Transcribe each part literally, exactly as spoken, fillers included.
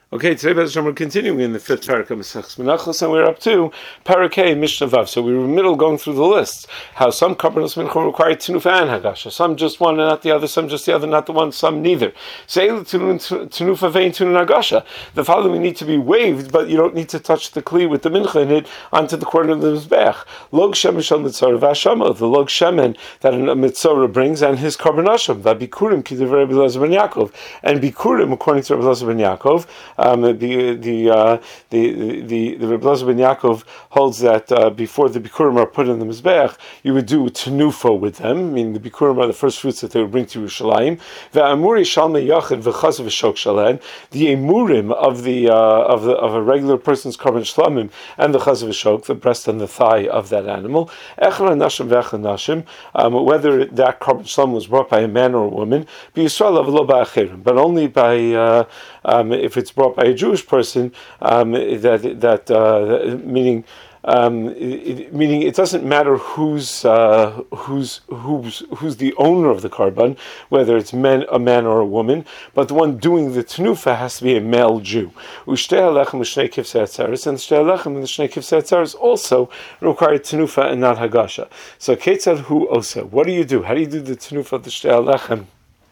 Okay, today we're continuing in the fifth parak of Maseches Menachos, and we're up to Parak Hey Mishnah Vav. So we were in the middle going through the lists. How some Karbanos Mincha require Tenufa and Hagasha. Some just one and not the other. Some just the other, not the one. Some neither. Say Tenufa vein Tenun Hagasha. The following need to be waved, but you don't need to touch the kli with the mincha in it onto the corner of the mizbech. Log shemen shel mitzora v'hashama. The log shemen that a mitzora brings and his karbanashim. V'bikurim kidav Rabbi Elazar ben Yaakov. And bikurim, according to Rabbi Elazar ben Yaakov. Um, the the, uh, the the the Rebbe Elazar ben Yaakov holds that uh, before the bikurim are put in the mizbech, you would do tenufa with them, meaning the bikurim are the first fruits that they would bring to Yerushalayim. Ve'amuri shalmei yachid v'chaz v'shok shalen. The emurim of the uh, of the of a regular person's karban shlamim and the chaz v'shok, the breast and the thigh of that animal. Echra nashim ve'echra nashim. Whether that karban shlam was brought by a man or a woman, b'Yisrael avlo ba'achirim, but only by uh, um, if it's brought by a Jewish person, um, that that uh, meaning um, it, meaning it doesn't matter who's uh, who's who's who's the owner of the karban, whether it's men, a man or a woman, but the one doing the tenufa has to be a male Jew. Ushtei halechem v'shnei kifsei atzeres, and shtei halechem and the shnei kifsei atzeres also require tenufa and not hagasha. So ketzad hu osa. What do you do? How do you do the tenufa of the shtei halechem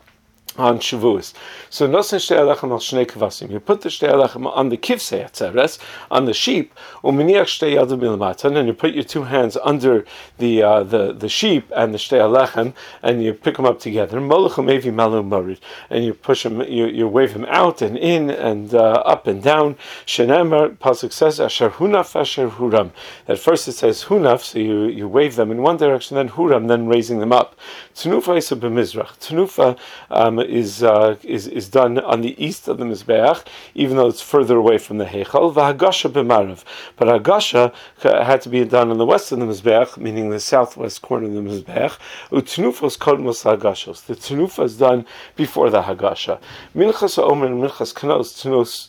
on Shavuos? So nosen shtei halechem al shnei kvasim. You put the shtei halechem on the kivsei atzeres, on the sheep, uminiach shtei yadav milamatan, and you put your two hands under the uh, the the sheep and the shtei halechem, and you pick them up together. Molech umevi malu morid, and you push them, you, you wave them out and in and uh, up and down. Shenemar pasuk says asher hunaf asher huram. At first it says hunaf, so you, you wave them in one direction, then huram, then raising them up. Tenufa isa b'mizrach. Tenufa um, is uh, is is done on the east of the mizbeach, even though it's further away from the heichal. V'hagasha b'marav, but hagasha had to be done on the west of the mizbeach, meaning the southwest corner of the mizbeach. U'tenufos kodmos hagashos. The tenufa is done before the hagasha. Minchas ha'omer and minchas kanos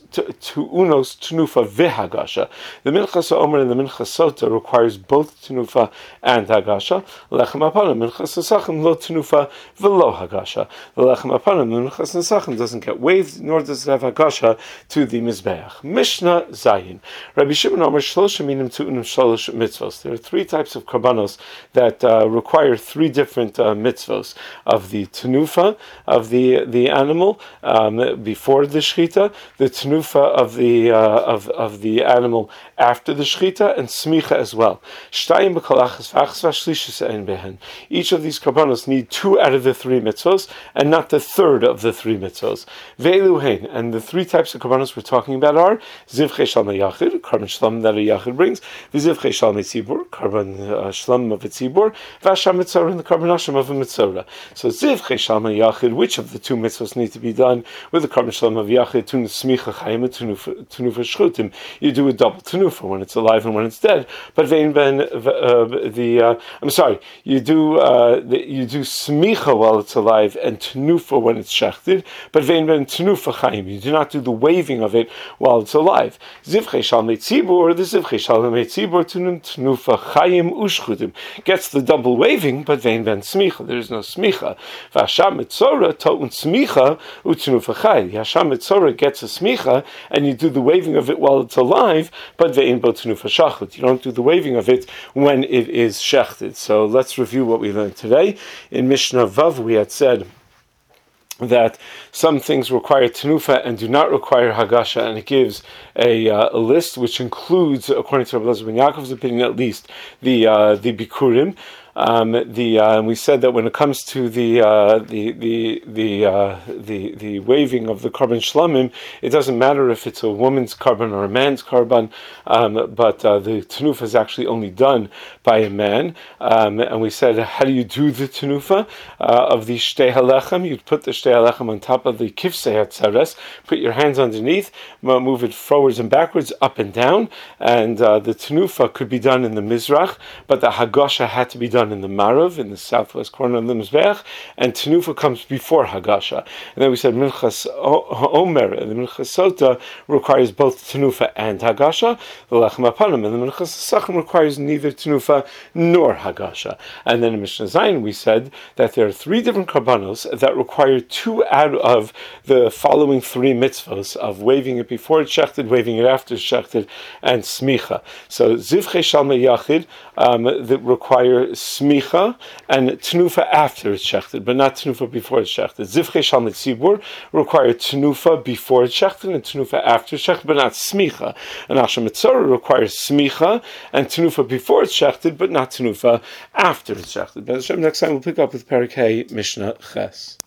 tu'unos tenufa v'hagasha. The minchas ha'omer and the minchas sota requires both tenufa and hagasha. Lechem apanim minchas nesachim lo tenufa v'lo hagasha. The lechem apanim the minchas nesachim doesn't get waved, nor does it have hagasha to the mizbeach. Mishnah Zayin. Rabbi Shimon Omer shlosha minim tu'unim shlosh mitzvos. There are three types of karbanos that uh, require three different uh, mitzvos of the tenufa of the the animal um, before the shechita, the tenufa of the uh, of of the animal after the shechita, and smicha as well. Shtayim b'kolachas v'achas v'shlishis ein behen. Each of these karbanos need two out of the three mitzvos, and not the third of the three mitzvos. Ve'elu hein, and the three types of karbanos we're talking about are zivchei shalmei yachid, karban shlam that a yachid brings, v'zivchei shalmei tzibur, karban uh, shlam of a tzibur, v'asham mitzvah, and the karban asham of a mitzvah. So zivchei shalmei yachid, which of the two mitzvos need to be done with the karban shlam of yachid? Tun smicha chayim, tenufa shchutim. You do a double tenufa when it's alive and when it's dead. But vein ben uh, the uh, I'm sorry, you do uh, the, you do smicha while it's alive and tenufa when it's shechted, but vein ben tenufa chayim. You do not do the waving of it while it's alive. Zivchei shalmei tzibur, the zivchei shalmei tzibur tunum tenufa chayim ushchutim gets the double waving, but vein ben smicha. There is no smicha. V'hasham mitzora to'un smicha utenufa chay. Hasham mitzora gets a smicha, and you do the waving of it while it's alive, but vein bo tenufa shachut. You don't do the waving of it when it is shechted. So let's review what we learned today. In Mishnah Vav, we had said that some things require tenufa and do not require hagasha, and it gives a, uh, a list which includes, according to Rabbi Elazar ben Yaakov's opinion at least, the uh, the bikurim. Um, the uh, we said that when it comes to the uh, the the the, uh, the the waving of the karban shlamim, it doesn't matter if it's a woman's karban or a man's karban, um, but uh, the tenufa is actually only done by a man. Um, and we said, how do you do the tenufa uh, of the shtei halechem? You'd put the shtei halechem on top of the kivsei atzeres, put your hands underneath, move it forwards and backwards, up and down, and uh, the tenufa could be done in the mizrach, but the hagasha had to be done done in the Marav, in the southwest corner of the Mizbeach, and Tenufa comes before Hagasha. And then we said Minchas Omer, and the Minchas Sota requires both Tenufa and Hagasha. The Lechem Apanim, and the Minchas Sachem requires neither Tenufa nor Hagasha. And then in Mishnah Zayin we said that there are three different karbanos that require two out of the following three mitzvahs of waving it before it's shechted, waving it after it's shechted, and smicha. So zivchei shalmei yachid um, that require smicha and tenufa after it's shechted, but not tenufa before it's shechted. Zivchei shalmei tzibur require tenufa before it's shechted and tenufa after it's shechted, but not smicha. And asher mitzorah requires smicha and tenufa before it's shechted, but not tenufa after it's shechted. But next time we'll pick up with Perek Hey Mishnah Ches.